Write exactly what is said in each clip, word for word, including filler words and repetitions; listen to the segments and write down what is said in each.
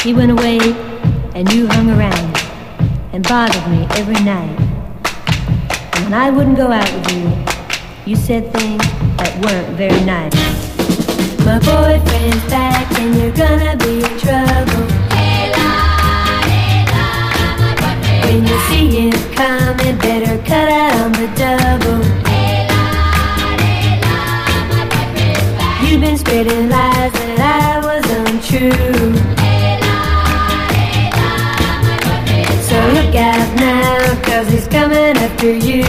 He went away and you hung around and bothered me every night. And when I wouldn't go out with you, you said things that weren't very nice. My boyfriend's back and you're gonna be in trouble. Hey la, hey la, my boyfriend. When you see him coming, better cut out on the double. Hey la, hey la, my boyfriend's back. You've been spreading lies that I was untrue. Hey la, hey la, my boyfriend's so look out now, cause he's coming after you.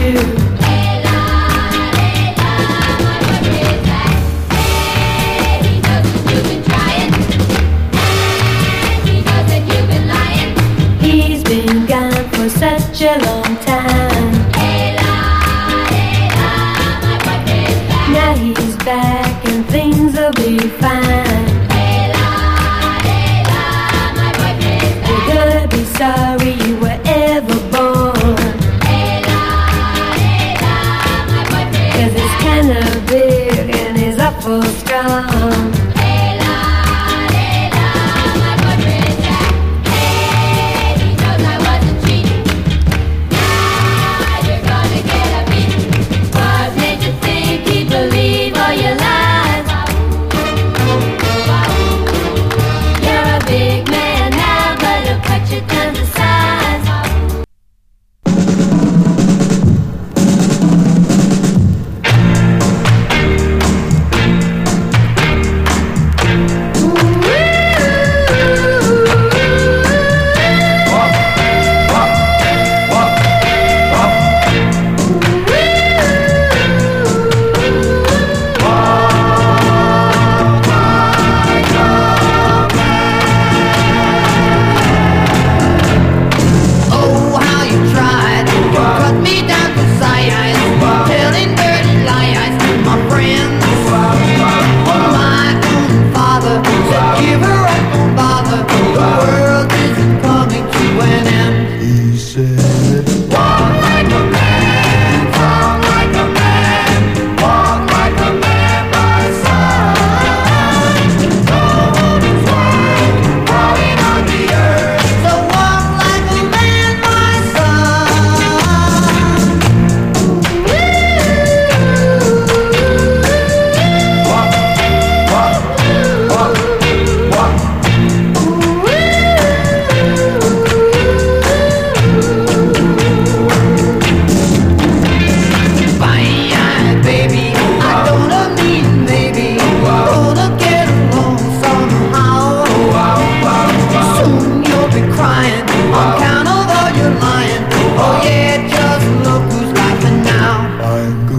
Such a long time. Hey la, hey la, my boyfriend's back. Now he's back and things will be fine.